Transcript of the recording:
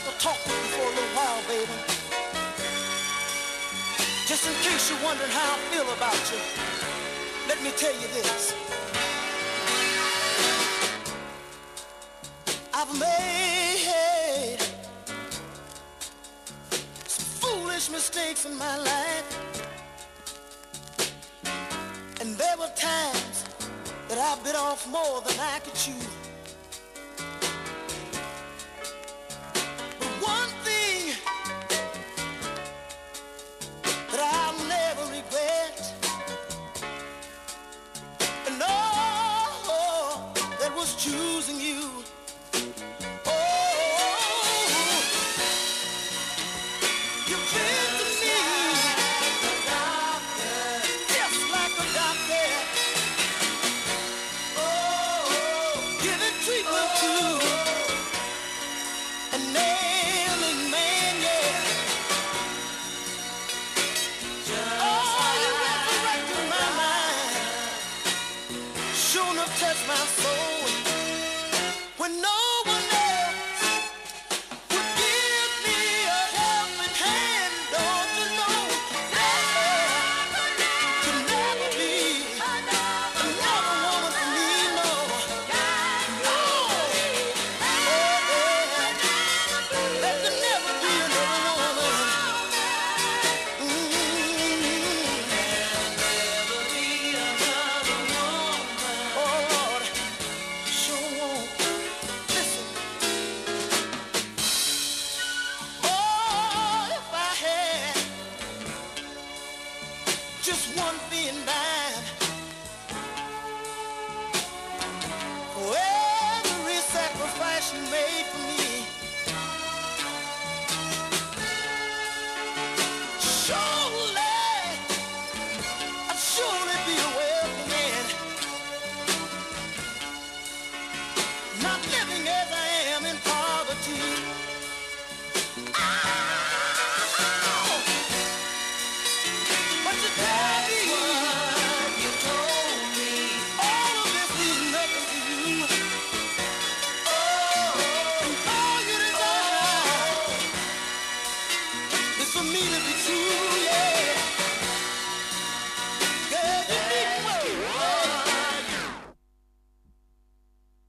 to talk with you for a little while, baby. Just in case you're wondering how I feel about you, let me tell you this. I've made some foolish mistakes in my life, and there were times that I bit off more than I could chew. But one thing that I'll never regret, and oh, that was choosing you. Touch my soul when no one else would give me a helping hand. Don't you know that could never be another woman for me? No, no, there could never be another woman. Just one thing